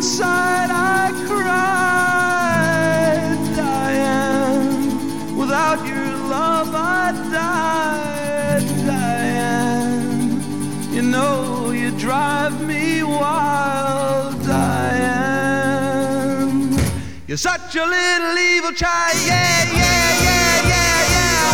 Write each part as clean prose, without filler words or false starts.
inside I cried, Diane. Without your love I died, Diane. You know you drive me wild, Diane. You're such a little evil child, yeah, yeah, yeah, yeah, yeah.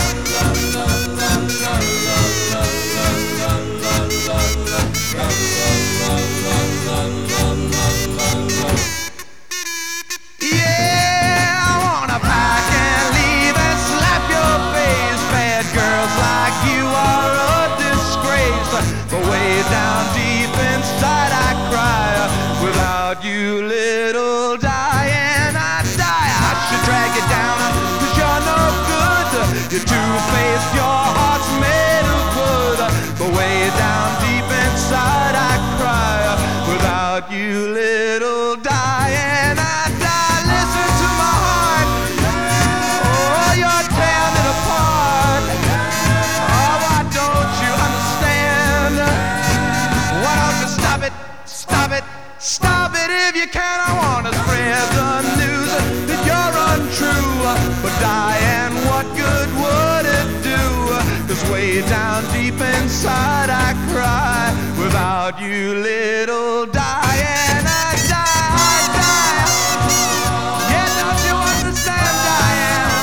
Yeah, I wanna pack and leave and slap your face. Bad girls like you are a disgrace. But way down deep inside I cry. Without you, little Diane, I die. I should drag you down, 'cause you're no good. You're two-faced, your heart's made of wood. But way down deep inside I cry. Without you, little Diane, I die. Listen to my heart. Oh, you're tearing it apart. Oh, why don't you understand? Why don't you stop it, stop it, stop it if you can. I wanna spread the news that you're untrue. But Diane, what good would it do? 'Cause way down deep inside I cry. Without you, little Diane, I die, I die. Yeah, don't you understand, Diane?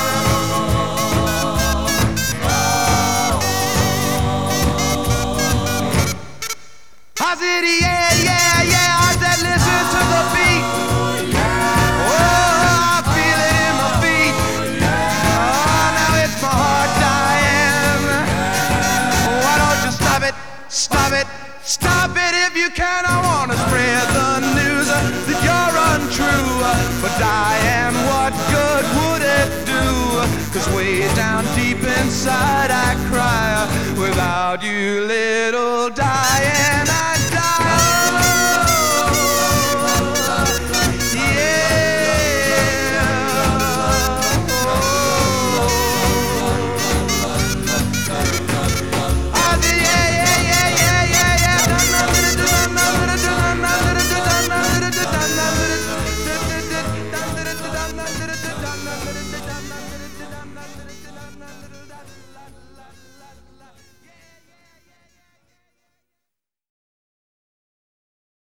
I said, yeah, yeah, yeah. I said, listen to the beat. Oh, I feel it in my feet. Oh, now it's my heart, Diane. Why don't you stop it, stop it, stop it if you can. I wanna spread the news that you're untrue. But Diane, what good would it do? 'Cause way down deep inside I cry. Without you, little Diane,